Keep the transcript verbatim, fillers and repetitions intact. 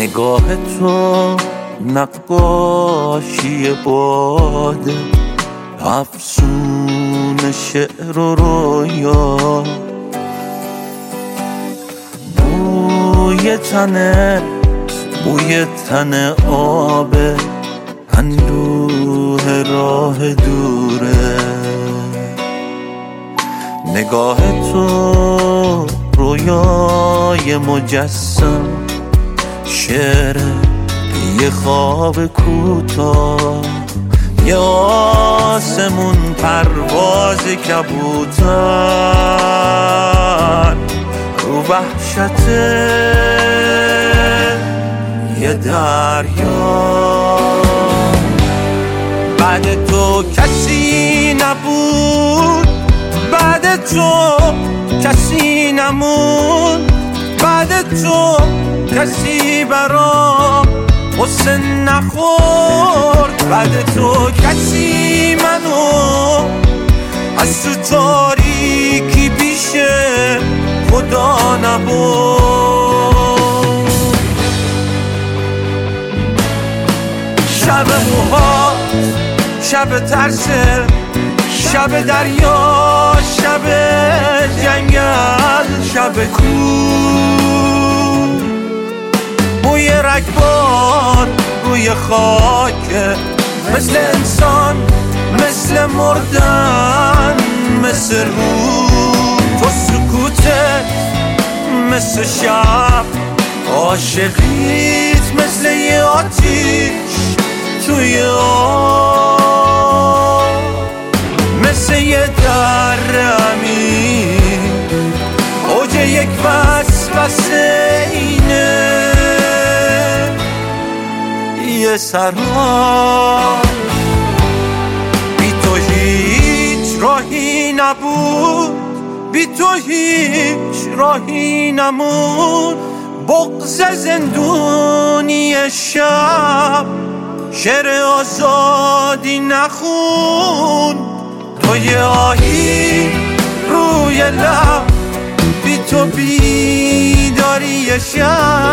نگاه تو نقاشی باده، افسون شعر و رویا، بوی تنه بوی تن آبه، اندوه راه دوره. نگاه تو رویای مجسم، شعر یه خواب کوتاه، یه آسمون پرواز کبوتر رو وحشت یه دریا. بعد تو کسی نبود، بعد تو کسی نمون، بعد تو کسی برام غصه نخورد، بعد تو کسی منو از تو تاریکی پیش خدا نبرد. شب موهات، شب ترسه، شب دریا، شب جنگل، شب کوه، بوی رگبار روی خاک، مثل انسان، مثل مردن، مثل روح. تو سکوتت مثل شب، عاشقیت مثل یه آتیش توی آب، مثل یه در عمیق، اوج یک وسوسه اینه، یه سرها. بی تو هیچ راهی نبود، بی تو هیچ راهی نمون. بغض زندونی شب، شعر آزادی نخون. تو یه آهی روی لب، بی تو بیداری شب.